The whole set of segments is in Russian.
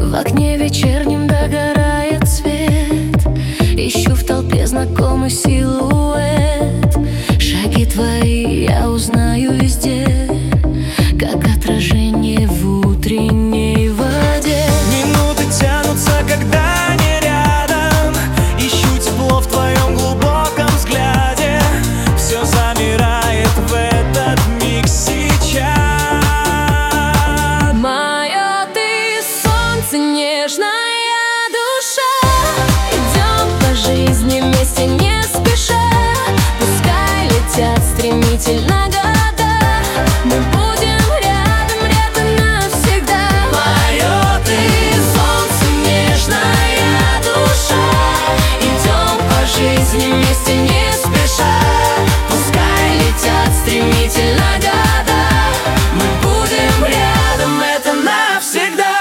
В окне вечернем догорает свет, ищу в толпе знакомый силуэт. Шаги твои я узнаю везде, как отражение в утренней воде. Минуты тянутся, когда не рядом, ищу тепло в твоем глубоком взгляде. Все замирает в этот миг сейчас. Мое ты солнце, нежная душа. Идем по жизни вместе не спеша, пускай летят стремительно года, мы будем рядом, рядом навсегда. Мое ты солнце, нежная душа. Идем по жизни вместе не спеша, пускай летят стремительно года, мы будем рядом, это навсегда.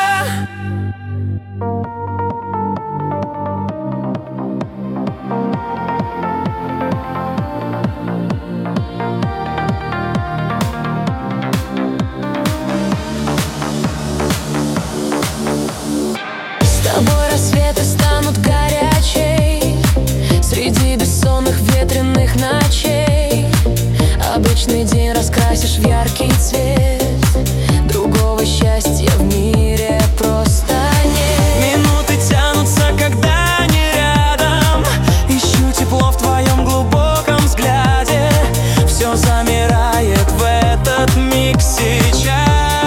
С тобой рассветы станут горячей среди бессонных ветреных ночей. Обычный день раскрасишь в яркий цвет, другого счастья в мире просто нет. Минуты тянутся, когда не рядом, ищу тепло в твоем глубоком взгляде. Все замирает в этот миг сейчас.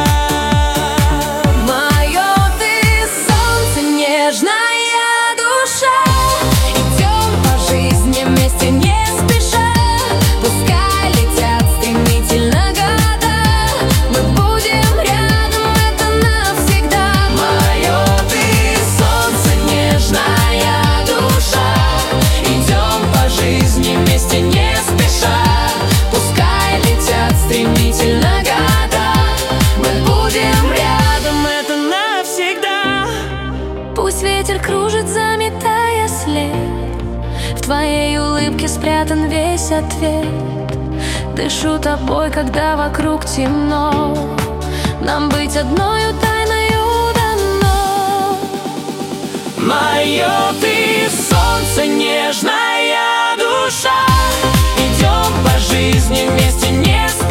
Мое ты солнце, нежная душа. Идем по жизни вместе не спеша, пускай летят стремительно года, мы будем рядом, это навсегда. Мое ты солнце, нежная душа. Идем по жизни вместе не спеша, пускай летят стремительно года, мы будем рядом, это навсегда. Пусть ветер кружит, заметая след, в твоей улыбке спрятан весь ответ. Дышу тобой, когда вокруг темно, нам быть одною тайною дано. Мое ты солнце, нежная душа. Идем по жизни вместе не